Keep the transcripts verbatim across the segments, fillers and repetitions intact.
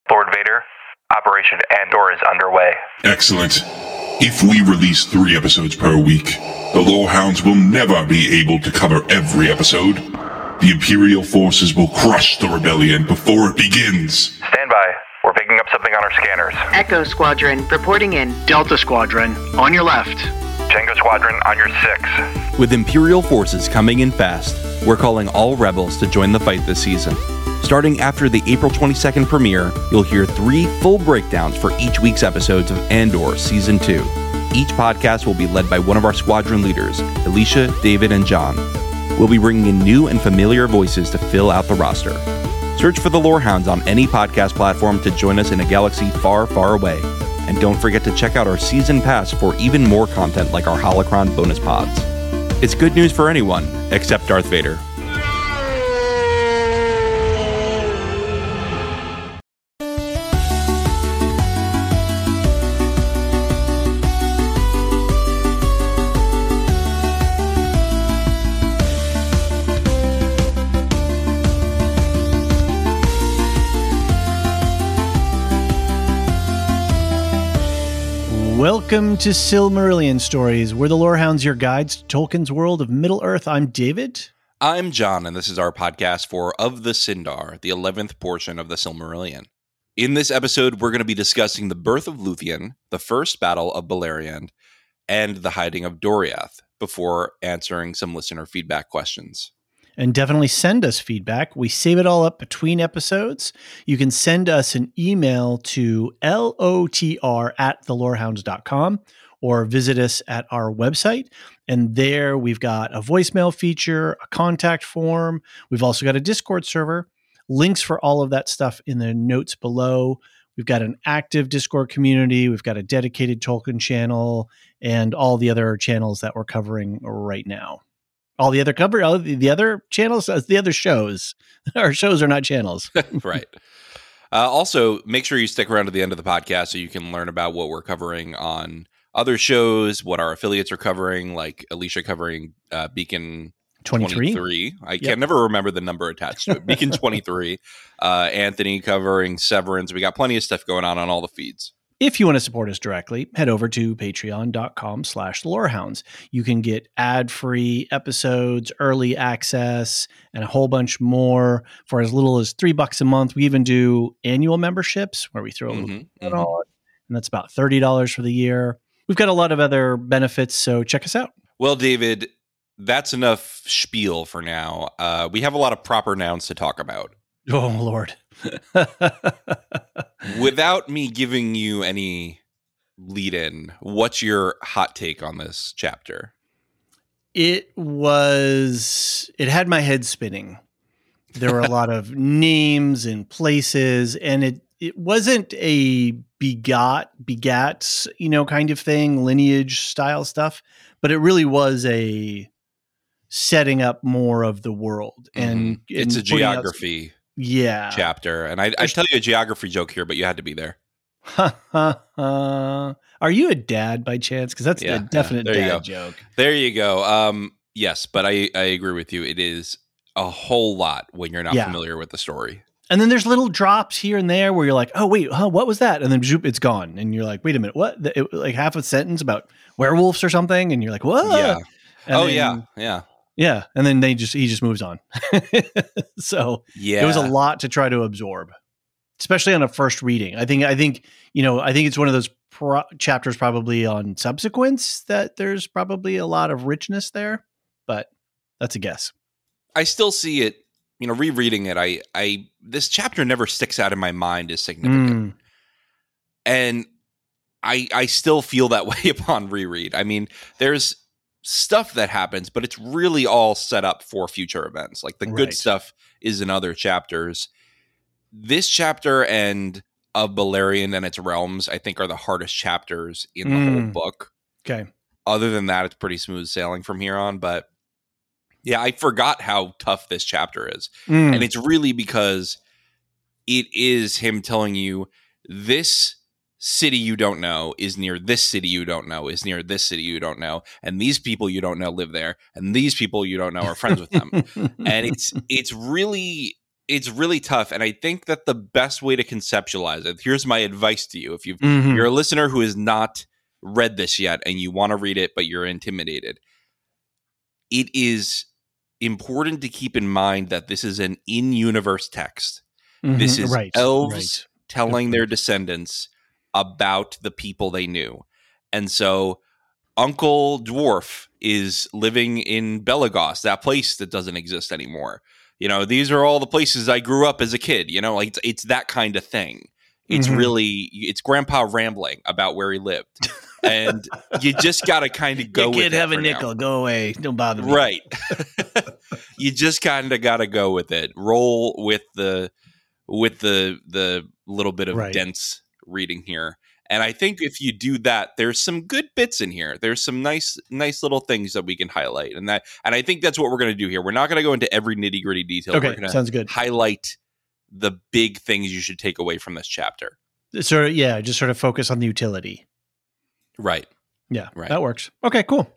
Lord Vader, Operation Andor is underway. Excellent. If we release three episodes per week, the Lorehounds will never be able to cover every episode. The Imperial forces will crush the rebellion before it begins. Stand by. We're picking up something on our scanners. Echo Squadron, reporting in. Delta Squadron, on your left. Tango Squadron, on your six. With Imperial forces coming in fast, we're calling all rebels to join the fight this season. Starting after the April twenty-second premiere, you'll hear three full breakdowns for each week's episodes of Andor Season two. Each podcast will be led by one of our squadron leaders, Alicia, David, and John. We'll be bringing in new and familiar voices to fill out the roster. Search for the Lorehounds on any podcast platform to join us in a galaxy far, far away. And don't forget to check out our season pass for even more content like our Holocron bonus pods. It's good news for anyone, except Darth Vader. Welcome to Silmarillion Stories. We're the Lorehounds, your guides to Tolkien's world of Middle-earth. I'm David. I'm John, and this is our podcast for Of the Sindar, the eleventh portion of the Silmarillion. In this episode, we're going to be discussing the birth of Luthien, the first battle of Beleriand, and the hiding of Doriath, before answering some listener feedback questions. And definitely send us feedback. We save it all up between episodes. You can send us an email to lotr at the lorehounds dot com or visit us at our website. And there we've got a voicemail feature, a contact form. We've also got a Discord server. Links for all of that stuff in the notes below. We've got an active Discord community. We've got a dedicated Tolkien channel and all the other channels that we're covering right now. All the other cover, all the, the other channels, the other shows. Our shows are not channels. Right. Uh, also, make sure you stick around to the end of the podcast so you can learn about what we're covering on other shows, what our affiliates are covering, like Alicia covering uh, Beacon twenty-three. twenty-three. I Yep. can never remember the number attached to it. Beacon twenty-three. Uh, Anthony covering Severance. We got plenty of stuff going on on all the feeds. If you want to support us directly, head over to patreon.com slash lorehounds. You can get ad-free episodes, early access, and a whole bunch more for as little as three bucks a month. We even do annual memberships where we throw Mm-hmm, a little mm-hmm. on, and that's about thirty dollars for the year. We've got a lot of other benefits, so check us out. Well, David, that's enough spiel for now. Uh, we have a lot of proper nouns to talk about. Oh, Lord. Without me giving you any lead in, what's your hot take on this chapter? It was, it had my head spinning. There were a lot of names and places, and it, it wasn't a begot, begats, you know, kind of thing, lineage style stuff, but it really was a setting up more of the world. And, mm-hmm. It's and a geography. Yeah. Chapter. And I, I'd tell you a geography joke here, but you had to be there. Are you a dad by chance? Because that's Yeah, a definite yeah. There you dad go. joke. There you go. Um, yes, but I, I agree with you. It is a whole lot when you're not Yeah. familiar with the story. And then there's little drops here and there where you're like, oh, wait, huh, what was that? And then zoop, it's gone. And you're like, wait a minute, what? The- It, like half a sentence about werewolves or something. And you're like, what? Yeah. And oh, then- yeah. Yeah. Yeah. And then they just, he just moves on. So Yeah. it was a lot to try to absorb, especially on a first reading. I think, I think, you know, I think it's one of those pro- chapters probably on subsequence that there's probably a lot of richness there, but that's a guess. I still see it, you know, rereading it. I, I, this chapter never sticks out in my mind as significant. Mm. And I, I still feel that way upon reread. I mean, there's stuff that happens, but it's really all set up for future events. Like the Right. good stuff is in other chapters. This chapter and of Beleriand and its realms, I think, are the hardest chapters in the whole Mm. book. Okay. Other than that, it's pretty smooth sailing from here on. But yeah, I forgot how tough this chapter is. Mm. And it's really because it is him telling you this city you don't know is near this city you don't know is near this city you don't know, and these people you don't know live there, and these people you don't know are friends with them. And it's it's really it's really tough. And I think that the best way to conceptualize it, here's my advice to you. If you've, Mhm. you're a listener who has not read this yet and you want to read it, but you're intimidated, it is important to keep in mind that this is an in-universe text. Mhm. This is right, elves right. telling Good their point. descendants about the people they knew. And so Uncle Dwarf is living in Belagos, that place that doesn't exist anymore. You know, these are all the places I grew up as a kid. You know, like it's, it's that kind of thing. It's Mhm. really, it's Grandpa rambling about where he lived. And you just got to kind of go You with can't it have a for now. nickel. Go away. Don't bother me. Right. You just kind of got to go with it. Roll with the with the the little bit of Right. dense reading here. And I think if you do that, there's some good bits in here. There's some nice nice little things that we can highlight. And that and I think that's what we're going to do here. We're not going to go into every nitty-gritty detail. Okay, We're going to sounds good. highlight the big things you should take away from this chapter. Sort of, yeah, just sort of focus on the utility. Right. Yeah, Right. that works. Okay, cool.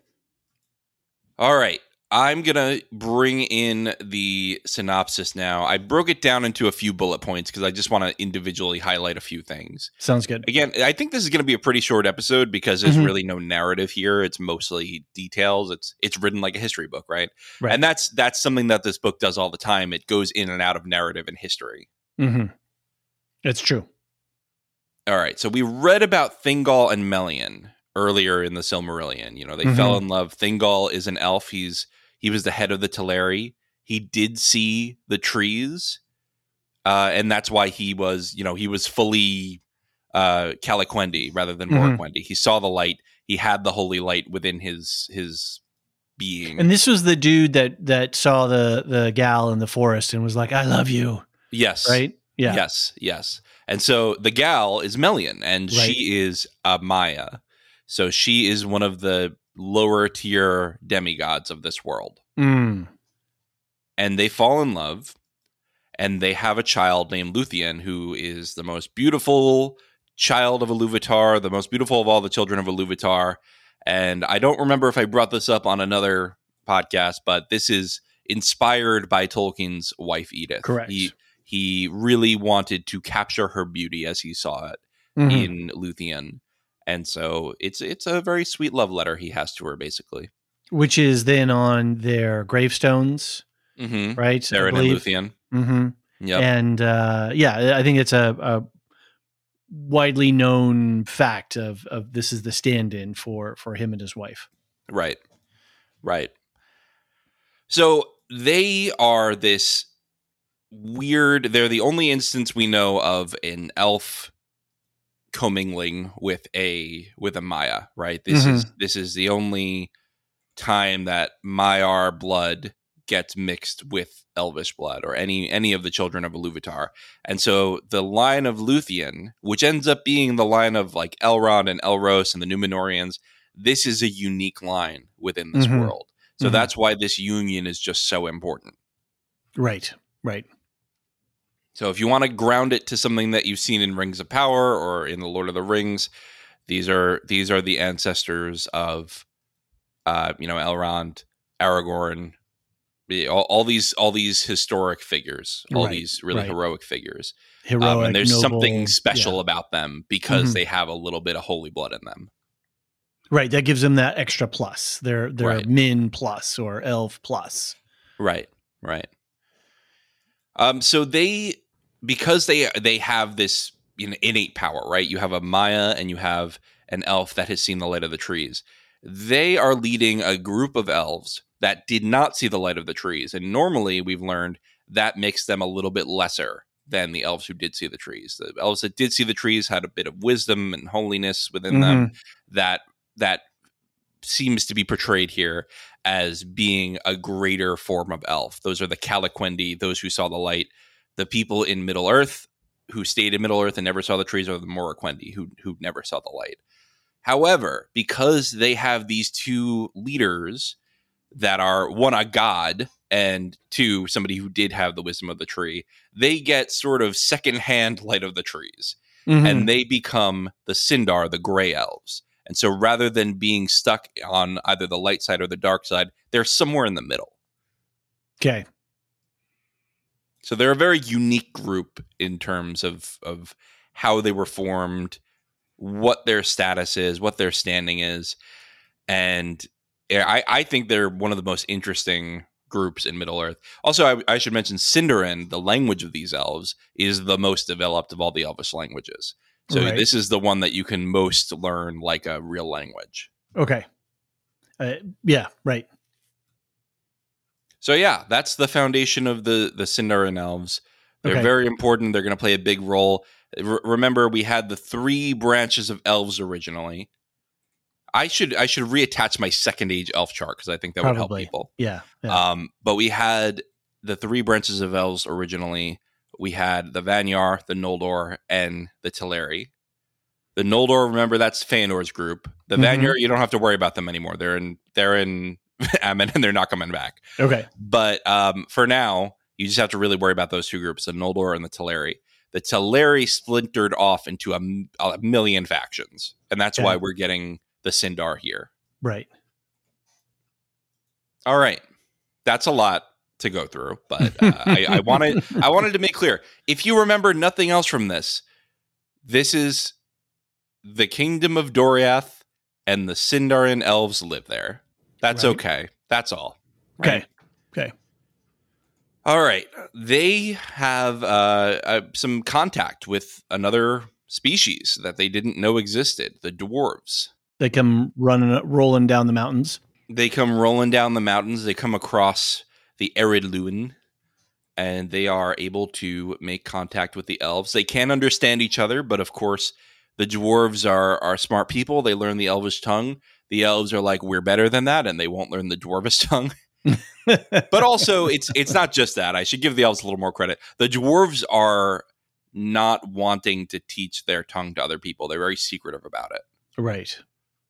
All right. I'm going to bring in the synopsis now. I broke it down into a few bullet points because I just want to individually highlight a few things. Sounds good. Again, I think this is going to be a pretty short episode because there's Mhm. really no narrative here. It's mostly details. It's it's written like a history book, right? Right. And that's that's something that this book does all the time. It goes in and out of narrative and history. Mm-hmm. It's true. All right. So we read about Thingol and Melian earlier in the Silmarillion. You know, they Mhm. fell in love. Thingol is an elf. He's he was the head of the Teleri. He did see the trees, uh, and that's why he was, you know, he was fully uh, Calaquendi rather than Mhm. Morquendi. He saw the light. He had the holy light within his his being. And this was the dude that that saw the the gal in the forest and was like, "I love you." yes, Right? Yeah. yes, yes. And so the gal is Melian, and Right. she is a Maya. So she is one of the lower tier demigods of this world. Mm. And they fall in love, and they have a child named Luthien, who is the most beautiful child of Iluvatar, the most beautiful of all the children of Iluvatar. And I don't remember if I brought this up on another podcast, but this is inspired by Tolkien's wife, Edith. Correct. He, he really wanted to capture her beauty as he saw it Mhm. in Luthien. And so it's it's a very sweet love letter he has to her, basically. Which is then on their gravestones, Mm-hmm. right? They're in Luthien. Mm-hmm. Yep. And uh, yeah, I think it's a, a widely known fact of of this is the stand-in for for him and his wife. Right. Right. So they are this weird, they're the only instance we know of an elf commingling with a with a Maya, right? This Mhm. is this is the only time that Maiar blood gets mixed with Elvish blood or any any of the children of Iluvatar. And so the line of Luthien, which ends up being the line of like Elrond and Elros and the Númenóreans, this is a unique line within this Mhm. world. So Mhm. that's why this union is just so important. Right. Right. So if you want to ground it to something that you've seen in Rings of Power or in the Lord of the Rings, these are these are the ancestors of uh, you know, Elrond, Aragorn, all, all these all these historic figures, all Right, these really right. heroic figures. Heroic. Um, and there's noble, something special yeah. about them because Mhm. they have a little bit of holy blood in them. Right. That gives them that extra plus. They're they're Right. min plus or elf plus. Right, right. Um, so they because they they have this you know, innate power, right? You have a Maya and you have an elf that has seen the light of the trees. They are leading a group of elves that did not see the light of the trees, and normally we've learned that makes them a little bit lesser than the elves who did see the trees. The elves that did see the trees had a bit of wisdom and holiness within them that that seems to be portrayed here as being a greater form of elf. Those are the Calaquendi, those who saw the light. The people in Middle Earth who stayed in Middle Earth and never saw the trees are the Morquendi, who who never saw the light. However, because they have these two leaders that are, one, a god, and two, somebody who did have the wisdom of the tree, they get sort of secondhand light of the trees. Mhm. And they become the Sindar, the gray elves. And so rather than being stuck on either the light side or the dark side, they're somewhere in the middle. Okay. So they're a very unique group in terms of of how they were formed, what their status is, what their standing is. And I, I think they're one of the most interesting groups in Middle-earth. Also, I, I should mention Sindarin, the language of these elves, is the most developed of all the Elvish languages. So right. This is the one that you can most learn like a real language. Okay. Uh, yeah, right. So yeah, that's the foundation of the, the Sindarin elves. They're okay. very important. They're going to play a big role. R- remember, we had the three branches of elves originally. I should I should reattach my second age elf chart because I think that Probably. would help people. Yeah, yeah. Um, but we had the three branches of elves originally. We had the Vanyar, the Noldor, and the Teleri. The Noldor, remember, that's Feanor's group. The mm-hmm. Vanyar, you don't have to worry about them anymore. They're in they're in Ammon and they're not coming back. Okay. But um, for now, you just have to really worry about those two groups, the Noldor and the Teleri. The Teleri splintered off into a, a million factions, and that's yeah. why we're getting the Sindar here. Right. All right. That's a lot to go through, but uh, I, I wanted I wanted to make clear, if you remember nothing else from this, this is the kingdom of Doriath, and the Sindarin elves live there. That's right. okay. That's all. Right? Okay. Okay. All right. They have uh, uh, some contact with another species that they didn't know existed, the dwarves. They come running, rolling down the mountains. They come rolling down the mountains. They come across the Ered Luin, and they are able to make contact with the elves. They can't understand each other, but of course, the dwarves are, are smart people. They learn the Elvish tongue. The elves are like, we're better than that, and they won't learn the Dwarvish tongue. But also, it's it's not just that. I should give the elves a little more credit. The dwarves are not wanting to teach their tongue to other people. They're very secretive about it. Right.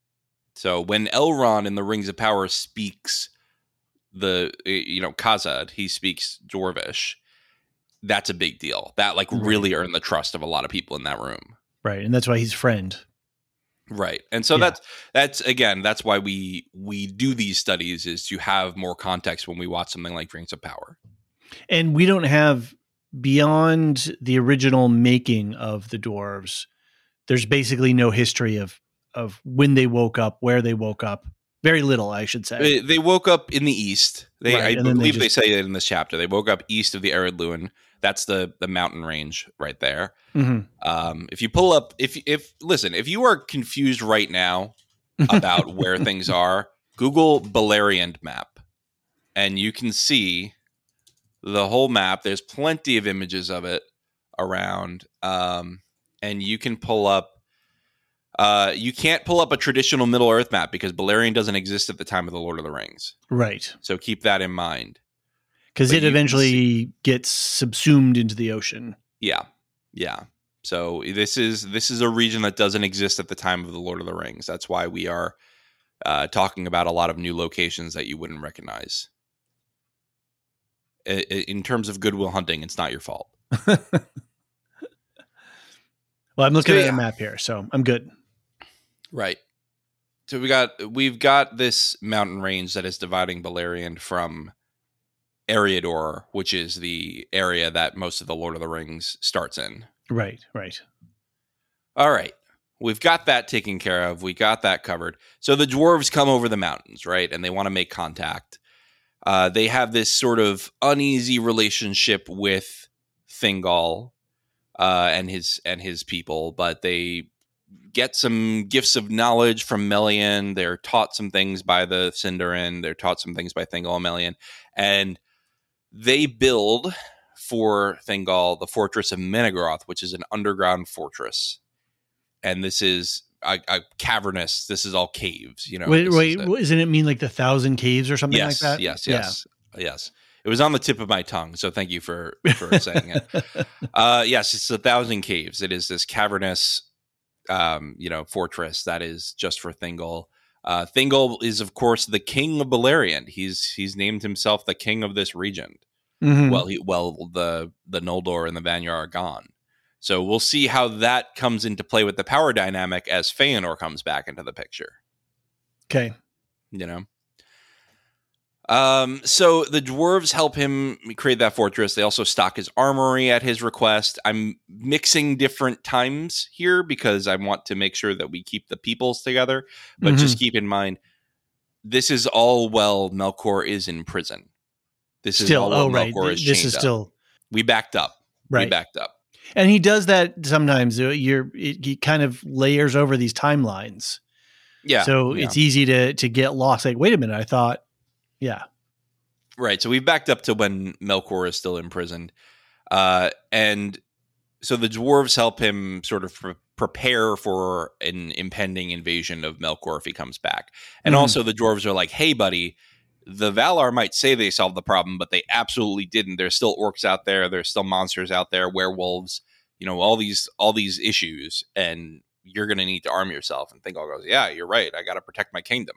So when Elrond in the Rings of Power speaks the, you know, Khazad, he speaks Dwarvish. That's a big deal. That like right. really earned the trust of a lot of people in that room. Right, and that's why he's friend. Right. And so yeah. that's that's again, that's why we we do these studies, is to have more context when we watch something like Rings of Power. And we don't have, beyond the original making of the dwarves, there's basically no history of of when they woke up, where they woke up. Very little, I should say. They, they woke up in the east. They right, I believe they, just, they say it in this chapter. They woke up east of the Ered Luin. That's the the mountain range right there. Mm-hmm. Um, if you pull up, if if listen, if you are confused right now about where things are, Google Beleriand map, and you can see the whole map. There's plenty of images of it around, um, and you can pull up. Uh, you can't pull up a traditional Middle Earth map because Beleriand doesn't exist at the time of the Lord of the Rings. Right. So keep that in mind. Because it eventually gets subsumed into the ocean. Yeah, yeah. So this is this is a region that doesn't exist at the time of the Lord of the Rings. That's why we are uh, talking about a lot of new locations that you wouldn't recognize. I, in terms of Good Will Hunting, it's not your fault. Well, I'm looking so, at yeah. a map here, so I'm good. Right. So we got we've got this mountain range that is dividing Beleriand from Eriador, which is the area that most of the Lord of the Rings starts in. Right, right. All right. We've got that taken care of. We got that covered. So the dwarves come over the mountains, right? And they want to make contact. Uh, they have this sort of uneasy relationship with Thingol uh, and his and his people, but they get some gifts of knowledge from Melian. They're taught some things by the Sindarin. They're taught some things by Thingol and Melian. And they build for Thingol the fortress of Menegroth, which is an underground fortress. And this is a, a cavernous, this is all caves, you know. Wait, wait, is doesn't it mean like the thousand caves or something yes, like that? Yes, yes, yeah. yes. It was on the tip of my tongue, so thank you for, for saying it. Uh, yes, it's a thousand caves. It is this cavernous, um, you know, fortress that is just for Thingol. Uh, Thingol is, of course, the king of Beleriand. He's he's named himself the king of this region. Mm-hmm. Well, he, well, the the Noldor and the Vanyar are gone. So we'll see how that comes into play with the power dynamic as Feanor comes back into the picture. Okay, you know. Um, so the dwarves help him create that fortress. They also stock his armory at his request. I'm mixing different times here because I want to make sure that we keep the peoples together. But Mhm. just keep in mind, this is all while Melkor is in prison. This is Still, all while oh right, Melkor is this chained is up. still We backed up. right. We backed up. And he does that sometimes. uh, You're it, he kind of layers over these timelines, Yeah. so yeah. it's easy to to get lost. Like, wait a minute, I thought, yeah, Right. So we've backed up to when Melkor is still imprisoned. Uh, and so the dwarves help him sort of pre- prepare for an impending invasion of Melkor if he comes back. And Mhm. also the dwarves are like, hey, buddy, the Valar might say they solved the problem, but they absolutely didn't. There's still orcs out there. There's still monsters out there, werewolves, you know, all these all these issues. And you're going to need to arm yourself. And Thingol goes, yeah, you're right. I got to protect my kingdom.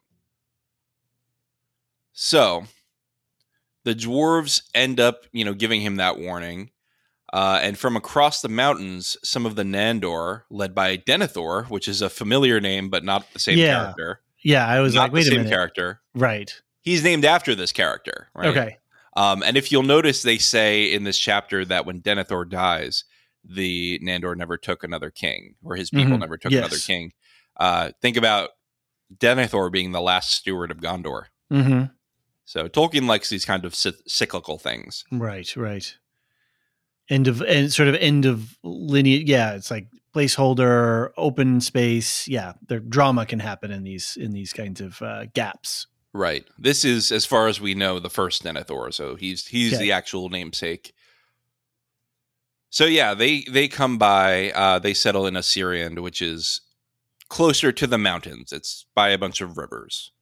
So the dwarves end up, you know, giving him that warning. Uh, and from across the mountains, some of the Nandor, led by Denethor, which is a familiar name, but not the same Yeah. character. yeah. I was not like, wait the a same minute, character. right? He's named after this character, right? Okay, Um, and if you'll notice, they say in this chapter that when Denethor dies, the Nandor never took another king, or his people Mhm. never took Yes. another king. Uh, think about Denethor being the last steward of Gondor. hmm So Tolkien likes these kind of cy- cyclical things. right, right. End of and sort of end of lineage. Yeah, it's like placeholder, open space. Yeah, the drama can happen in these in these kinds of uh, gaps. Right. This is, as far as we know, the first Denethor. So he's he's Okay. the actual namesake. So yeah, they they come by. Uh, they settle in Assyrian, which is closer to the mountains. It's by a bunch of rivers,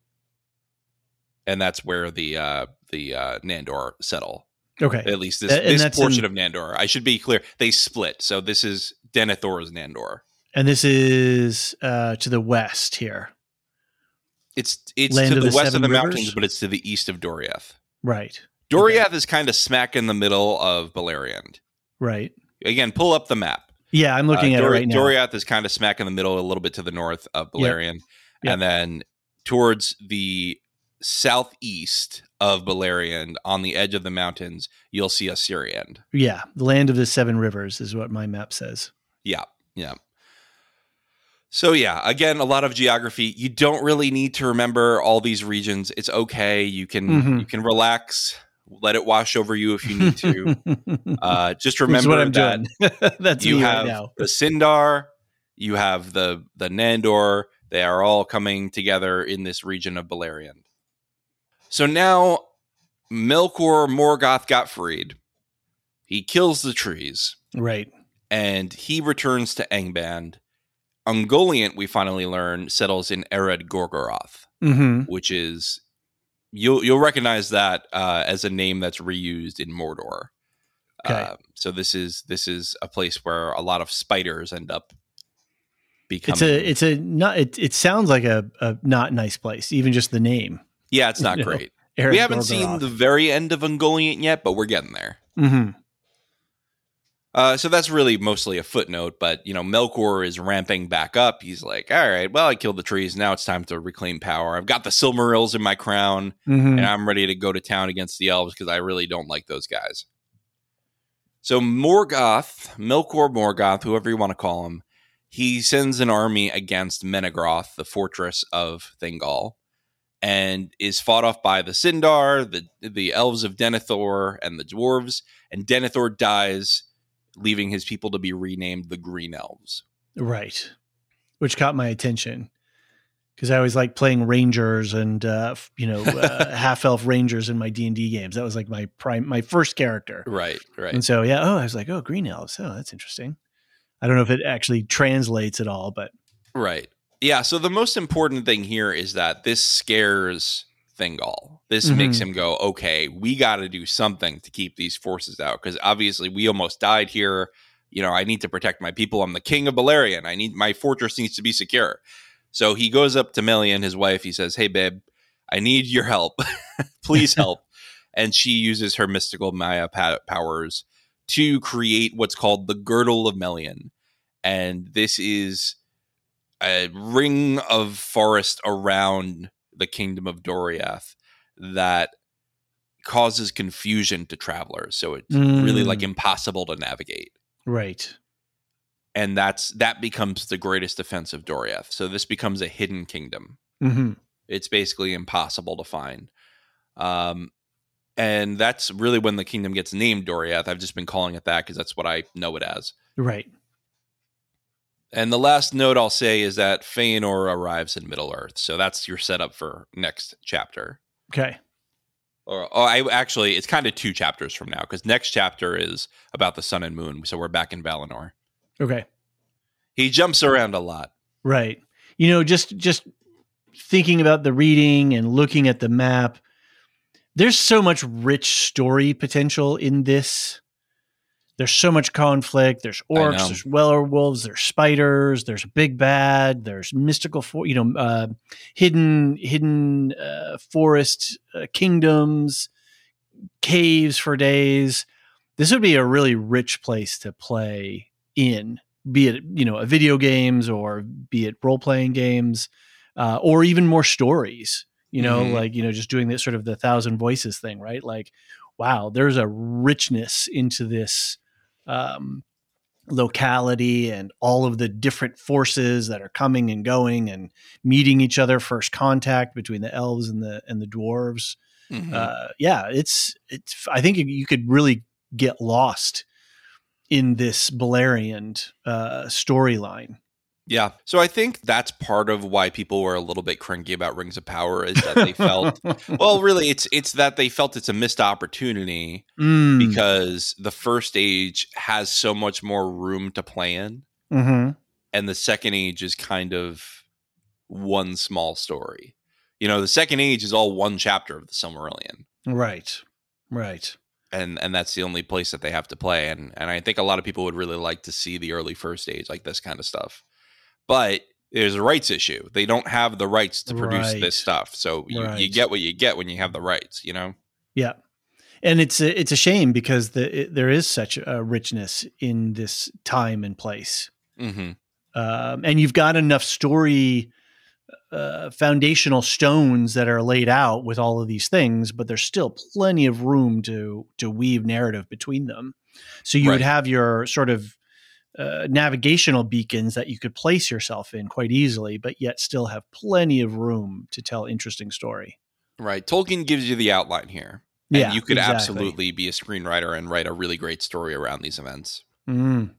and that's where the uh, the uh, Nandor settle. Okay, At least this And this that's portion in- of Nandor. I should be clear. They split. So this is Denethor's Nandor. and this is uh, to the west here, It's it's Land to of the, the west of Seven the Rivers? mountains, but it's to the east of Doriath. right? Doriath is kind of smack in the middle of Beleriand. Right. Again, pull up the map. Yeah, I'm looking Uh, at Dor- it right now. Doriath is kind of smack in the middle, a little bit to the north of Beleriand. Yep. And then towards the southeast of Beleriand, on the edge of the mountains, you'll see Assyrian. Yeah, the land of the seven rivers is what my map says. Yeah, yeah. So yeah, again, a lot of geography. You don't really need to remember all these regions. It's okay. You can Mhm. you can relax, let it wash over you if you need to. uh, just Which is remember what I'm that doing. That's you me have right now. the Sindar, you have the the Nandor. They are all coming together in this region of Beleriand. So now Melkor Morgoth got freed. He kills the trees, Right. and he returns to Angband. Ungoliant, we finally learn, settles in Ered Gorgoroth, hmm which is you'll you'll recognize that uh, as a name that's reused in Mordor. Okay. Uh, so this is this is a place where a lot of spiders end up becoming. It's a it's a not it, it sounds like a, a not nice place, even just the name. yeah, it's not you know, great. Ered We haven't seen Gorgoroth. the very end of Ungoliant yet, but we're getting there. Mhm. Uh, so that's really mostly a footnote, but you know, Melkor is ramping back up. He's like, all right, well, I killed the trees. Now it's time to reclaim power. I've got the Silmarils in my crown, Mhm. and I'm ready to go to town against the elves because I really don't like those guys. So Morgoth, Melkor Morgoth, whoever you want to call him, he sends an army against Menegroth, the fortress of Thingol, and is fought off by the Sindar, the the elves of Denethor, and the dwarves. And Denethor dies, leaving his people to be renamed the Green Elves. Right. Which caught my attention because I always like playing Rangers and uh, f- you know uh, half elf Rangers in my D and D games. That was like my prime my first character. Right, right. And so yeah, oh, I was like, oh, Green Elves. Oh, that's interesting. I don't know if it actually translates at all, but Right. Yeah, so the most important thing here is that this scares Thingol. This Mhm. makes him go, okay, we got to do something to keep these forces out because obviously we almost died here. You know, I need to protect my people. I'm the king of Beleriand. I need my fortress needs to be secure. So he goes up to Melian, his wife. He says, hey, babe, I need your help. Please help. And she uses her mystical Maya pa- powers to create what's called the Girdle of Melian. And this is a ring of forest around the kingdom of Doriath that causes confusion to travelers. So it's Mm. really like impossible to navigate. Right. And that's that becomes the greatest defense of Doriath. So this becomes a hidden kingdom. Mm-hmm. It's basically impossible to find. Um, and that's really when the kingdom gets named Doriath. I've just been calling it that because that's what I know it as. Right. And the last note I'll say is that Feanor arrives in Middle-earth. So that's your setup for next chapter. Okay. Or oh, I actually, it's kind of two chapters from now because next chapter is about the sun and moon. So we're back in Valinor. Okay. He jumps around a lot. Right. You know, just just thinking about the reading and looking at the map, there's so much rich story potential in this. There's so much conflict. There's orcs, there's werewolves, there's spiders, there's a big bad, there's mystical, for, you know, uh, hidden hidden uh, forest uh, kingdoms, caves for days. This would be a really rich place to play in, be it, you know, a video games or be it role playing games, uh, or even more stories. You know, Mm-hmm. like, you know, just doing this sort of the thousand voices thing, right? Like, wow, there's a richness into this um, locality and all of the different forces that are coming and going and meeting each other. First contact between the elves and the and the dwarves. Mm-hmm. Uh, yeah, it's it's. I think you could really get lost in this Balerion uh, storyline. Yeah. So I think that's part of why people were a little bit cranky about Rings of Power is that they felt, well, really, it's it's that they felt it's a missed opportunity Mm. because the first age has so much more room to play in. Mm-hmm. And the second age is kind of one small story. You know, the second age is all one chapter of the Silmarillion. Right. Right. And and that's the only place that they have to play. And and I think a lot of people would really like to see the early first age, like this kind of stuff. But there's a rights issue. They don't have the rights to produce Right. this stuff. So you, Right. you get what you get when you have the rights, you know? Yeah. And it's a, it's a shame because the, it, there is such a richness in this time and place. Mm-hmm. Um, and you've got enough story uh, foundational stones that are laid out with all of these things, but there's still plenty of room to to weave narrative between them. So you would Right. have your sort of uh, navigational beacons that you could place yourself in quite easily, but yet still have plenty of room to tell interesting story. Right. Tolkien gives you the outline here. And Yeah, you could exactly. absolutely be a screenwriter and write a really great story around these events. Mm.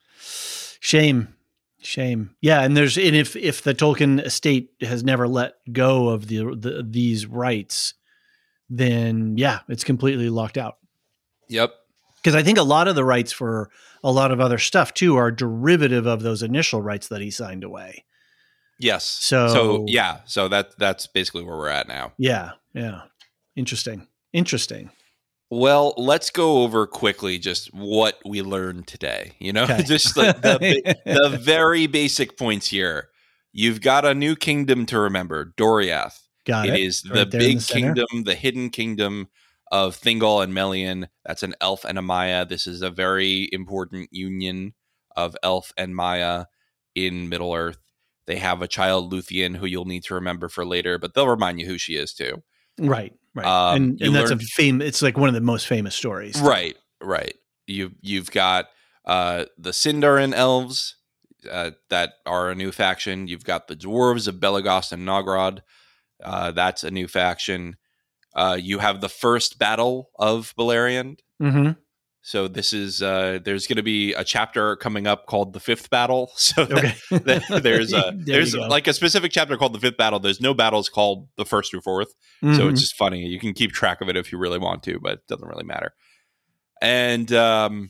Shame. Shame. Yeah, and there's and if if the Tolkien estate has never let go of the, the these rights, then yeah, it's completely locked out. Yep. Because I think a lot of the rights for a lot of other stuff too are derivative of those initial rights that he signed away. Yes. So- so yeah. So that that's basically where we're at now. Yeah, yeah. Interesting. Interesting. Well, let's go over quickly just what we learned today. You know, Okay. just the, the, the very basic points here. You've got a new kingdom to remember, Doriath. Got it. It is Right the there in big the center. kingdom, the hidden kingdom of Thingol and Melian. That's an elf and a Maya. This is a very important union of elf and Maya in Middle-earth. They have a child, Luthien, who you'll need to remember for later, but they'll remind you who she is too. Right, right. Um, and you and that's learned- a fame. It's like one of the most famous stories. Right, right. You you've got uh, the Sindarin elves uh, that are a new faction. You've got the dwarves of Belegost and Nogrod. Uh, that's a new faction. Uh, you have the first battle of Balerion. Mm-hmm. So this is uh, there's going to be a chapter coming up called the Fifth Battle. So that- Okay. that- there's a There there's you go. like a specific chapter called the Fifth Battle. There's no battles called the first through fourth. So Mhm. it's just funny. You can keep track of it if you really want to, but it doesn't really matter. And um,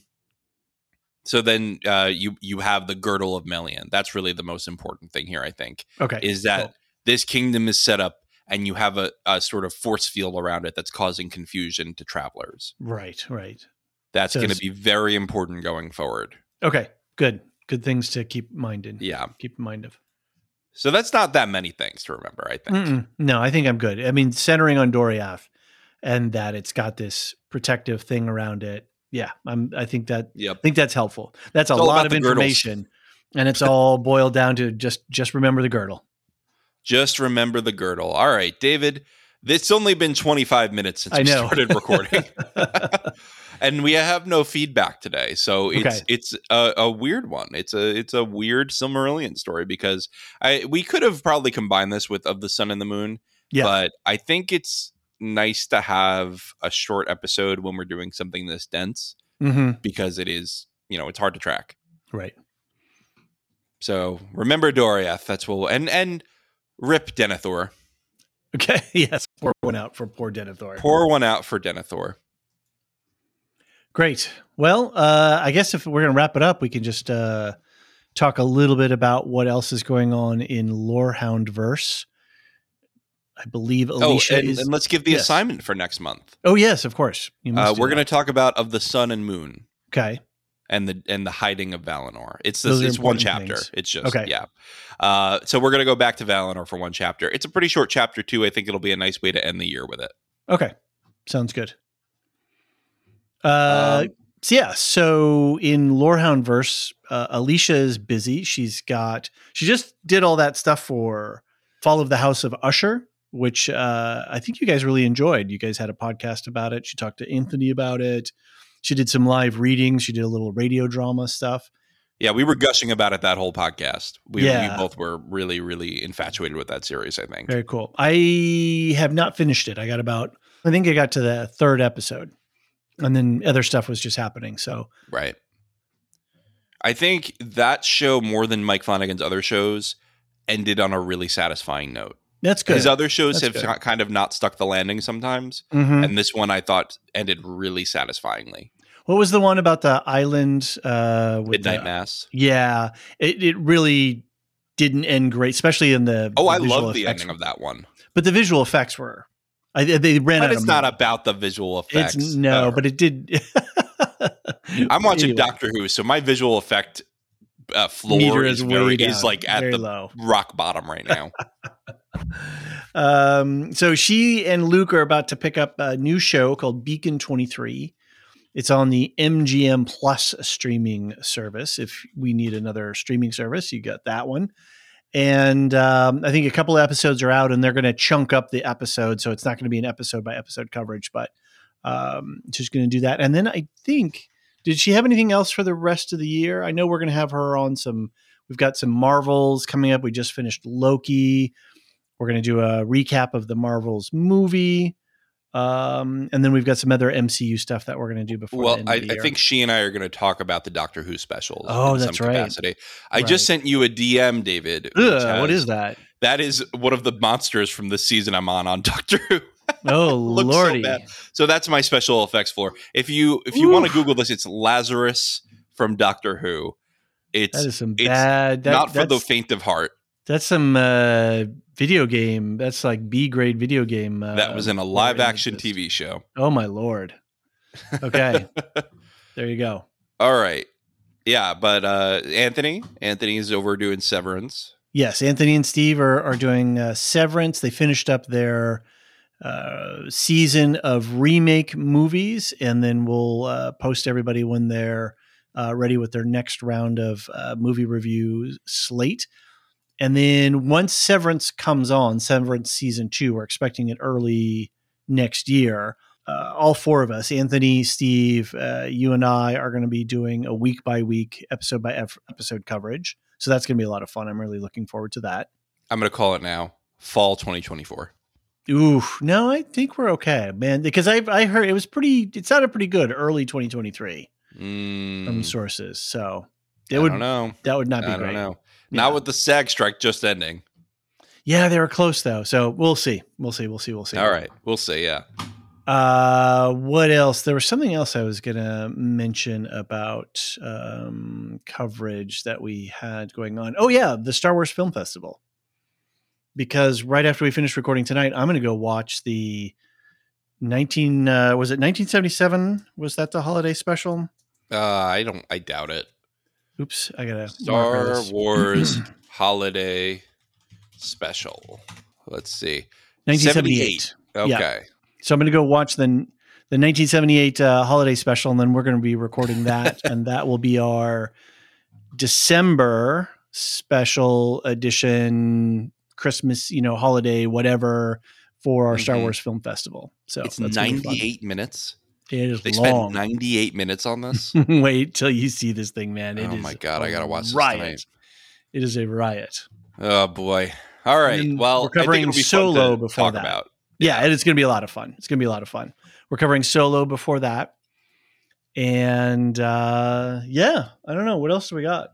so then uh, you you have the Girdle of Melian. That's really the most important thing here, I think, okay. is that Cool. this kingdom is set up and you have a, a sort of force field around it that's causing confusion to travelers. Right, right. That's So going to it's- be very important going forward. Okay, good. Good things to keep in mind in. Yeah. Keep in mind of. So that's not that many things to remember, I think. Mm-mm. No, I think I'm good. I mean, centering on Doriath and that it's got this protective thing around it. Yeah, I'm. I think that. Yep. I think that's helpful. That's a It's all lot about of the girdles. information, and it's all boiled down to just just remember the girdle. Just remember the girdle. All right, David, It's only been twenty-five minutes since I we know. started recording. And we have no feedback today. So it's Okay. it's a, a weird one. It's a it's a weird Silmarillion story because I we could have probably combined this with Of the Sun and the Moon. Yeah. But I think it's nice to have a short episode when we're doing something this dense Mm-hmm. because it is, you know, it's hard to track. Right. So remember Doriath. That's what we'll, and and rip Denethor. Okay. Yes. Pour one out for poor Denethor. Pour one out for Denethor. Great. Well, uh, I guess if we're going to wrap it up, we can just uh, talk a little bit about what else is going on in Lorehoundverse. I believe Alicia oh, and, is. and let's give the yes. assignment for next month. Oh, yes, of course. You must Uh, do we're going to that. talk about Of the Sun and Moon Okay. and the and the hiding of Valinor. It's Those this, are it's one important chapter. things. It's just Okay. yeah. Uh, so we're going to go back to Valinor for one chapter. It's a pretty short chapter too. I think it'll be a nice way to end the year with it. Okay. Sounds good. Uh, Um, so yeah. So in Lorehoundverse, uh, Alicia is busy. She's got. She just did all that stuff for Fall of the House of Usher, which uh, I think you guys really enjoyed. You guys had a podcast about it. She talked to Anthony about it. She did some live readings. She did a little radio drama stuff. Yeah, we were gushing about it that whole podcast. We, Yeah. we both were really, really infatuated with that series, I think. Very cool. I have not finished it. I got about, I think I got to the third episode, and then other stuff was just happening. So Right. I think that show, more than Mike Flanagan's other shows, ended on a really satisfying note. that's good. His other shows That's have good. kind of not stuck the landing sometimes. Mhm. And this one I thought ended really satisfyingly. What was the one about the island? Uh, with Midnight the- Mass. Yeah, it, it really didn't end great, especially in the. Oh, the I visual love the effects. ending of that one. But the visual effects were, I, they ran out But it's of not money. about the visual effects. It's no, Uh, but it did. I'm watching Anyway, Doctor Who, so my visual effect uh, floor meter is, is very, way is down, like at very the low. rock bottom right now. Um, so she and Luke are about to pick up a new show called Beacon twenty-three. It's on the M G M Plus streaming service. If we need another streaming service, you got that one. And um, I think a couple of episodes are out, and they're going to chunk up the episode, so it's not going to be an episode by episode coverage, but um, she's going to do that. And then I think, did she have anything else for the rest of the year? I know we're going to have her on some. We've got some Marvels coming up. We just finished Loki. We're going to do a recap of the Marvels movie. Um, and then we've got some other M C U stuff that we're going to do before. Well, the end I, of the I year. think she and I are going to talk about the Doctor Who specials. Oh, in that's some right. capacity. I Right. just sent you a D M, David. which Ugh, what has- is that? That is one of the monsters from the season I'm on on Doctor Who. Oh, Looks so lordy. bad. So that's my special effects floor. If you if you want to Oof. Google this, it's Lazarus from Doctor Who. It's That is some it's bad. That, not for the that's, faint of heart. that's some uh, video game. That's like B grade video game. Uh, That was in a lore live action images. T V show. Oh my lord. Okay, there you go. All right. Yeah, but uh Anthony, Anthony is over doing Severance. Yes, Anthony and Steve are are doing uh, Severance. They finished up their uh, season of remake movies, and then we'll uh, post everybody when they're uh, ready with their next round of uh, movie review slate. And then once Severance comes on, Severance season two, we're expecting it early next year. Uh, all four of us, Anthony, Steve, uh, you and I, are going to be doing a week by week, episode by ep- episode coverage. So that's going to be a lot of fun. I'm really looking forward to that. I'm going to call it now. Fall twenty twenty-four. Ooh, no, I think we're okay, man. Because I I heard it was pretty. It sounded pretty good early twenty twenty-three Mm, from sources. So it I would don't know. that would not be I don't great. know. Yeah. Not with the SAG strike just ending. Yeah, they were close though. So we'll see. We'll see. We'll see. We'll see. All right. We'll see. Yeah. Uh, what else? There was something else I was gonna mention about um, coverage that we had going on. Oh yeah, the Star Wars Film Festival. Because right after we finish recording tonight, I'm gonna go watch the nineteen. Uh, was it nineteen seventy-seven? Was that the holiday special? Uh, I don't. I doubt it. Oops, I gotta Star mark this. Wars Holiday Special. Let's see. nineteen seventy-eight. Okay. Yeah. So I'm going to go watch the the nineteen seventy-eight uh, holiday special, and then we're going to be recording that, and that will be our December special edition, Christmas, you know, holiday, whatever, for our Mm-hmm. Star Wars Film Festival. So It's that's gonna be fun. ninety-eight minutes. It is They long. spent ninety-eight minutes on this. Wait till you see this thing, man. It Oh is my God, a I gotta watch this riot. tonight. It is a riot. Oh boy. All right. And Well, we're covering I think it'll be Solo fun to before talk that. about. Yeah, and it's going to be a lot of fun. It's going to be a lot of fun. We're covering Solo before that. And uh, yeah, I don't know. What else do we got?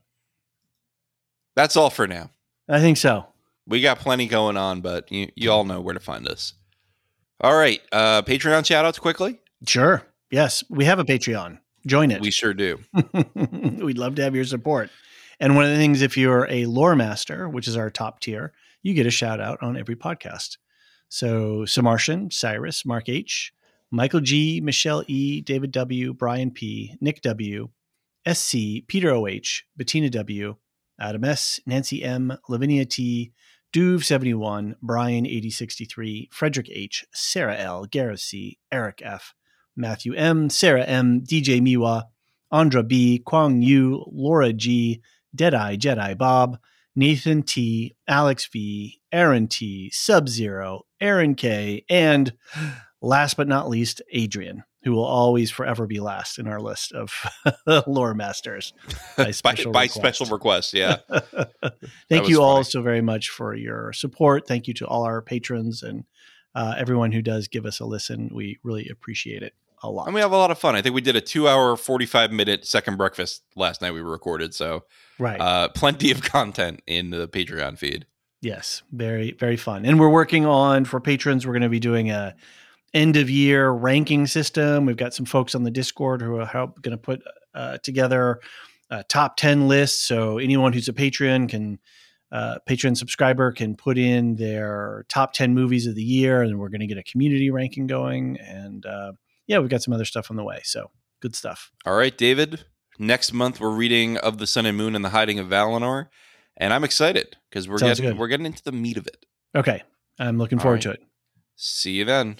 That's all for now. I think so. We got plenty going on, but you, you all know where to find us. All right. Uh, Patreon shout outs quickly. Sure. Yes, we have a Patreon. Join it. We sure do. We'd love to have your support. And one of the things, if you're a lore master, which is our top tier, you get a shout out on every podcast. So Samartian, Cyrus, Mark H, Michael G, Michelle E, David W, Brian P, Nick W, S C, Peter O H, Bettina W, Adam S, Nancy M, Lavinia T, Duve seventy-one, Brian eighty sixty-three, Frederick H, Sarah L, Gareth C, Eric F, Matthew M, Sarah M, D J Miwa, Andra B, Kwang Yu, Laura G, Deadeye Jedi Bob, Nathan T, Alex V, Aaron T, Sub-Zero, Aaron K, and last but not least, Adrian, who will always forever be last in our list of lore masters by special by, by request. special request. Yeah. Thank was you all funny. so very much for your support. Thank you to all our patrons and uh, everyone who does give us a listen. We really appreciate it a lot. And we have a lot of fun. I think we did a two hour, forty-five minute second breakfast last night we recorded. So right. uh, plenty of content in the Patreon feed. Yes, very, very fun. And we're working on, for patrons, we're going to be doing a end of year ranking system. We've got some folks on the Discord who are help going to put uh, together a top ten lists. So anyone who's a patron can, uh, patron subscriber can put in their top ten movies of the year, and we're going to get a community ranking going. And uh, yeah, we've got some other stuff on the way. So good stuff. All right, David. Next month we're reading Of the Sun and Moon and the Hiding of Valinor, and I'm excited because we're Sounds getting good. we're getting into the meat of it. Okay, I'm looking All forward right. to it. See you then.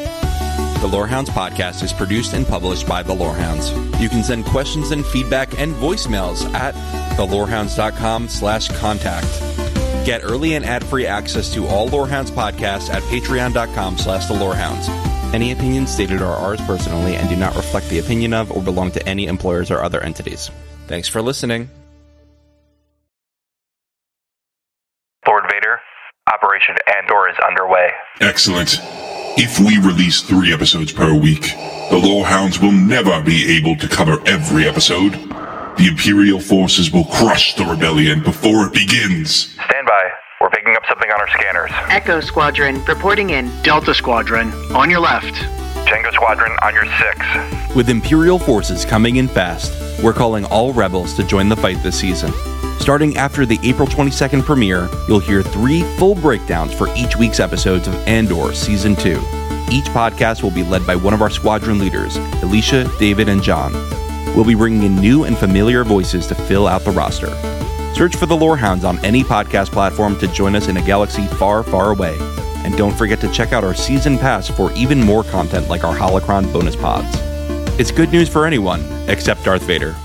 The Lorehounds podcast is produced and published by The Lorehounds. You can send questions and feedback and voicemails at thelorehounds.com slash contact. Get early and ad-free access to all Lorehounds podcasts at patreon.com slash thelorehounds. Any opinions stated are ours personally and do not reflect the opinion of or belong to any employers or other entities. Thanks for listening. Lord Vader, Operation Andor is underway. Excellent. If we release three episodes per week, the Lorehounds will never be able to cover every episode. The Imperial forces will crush the rebellion before it begins. Stand by. We're picking up something on our scanners. Echo Squadron reporting in. Delta Squadron, on your left. Tango Squadron on your six. With Imperial forces coming in fast, we're calling all rebels to join the fight this season. Starting after the April twenty-second premiere, you'll hear three full breakdowns for each week's episodes of Andor Season two. Each podcast will be led by one of our squadron leaders, Alicia, David, and John. We'll be bringing in new and familiar voices to fill out the roster. Search for the Lorehounds on any podcast platform to join us in a galaxy far, far away. And don't forget to check out our season pass for even more content like our Holocron bonus pods. It's good news for anyone, except Darth Vader.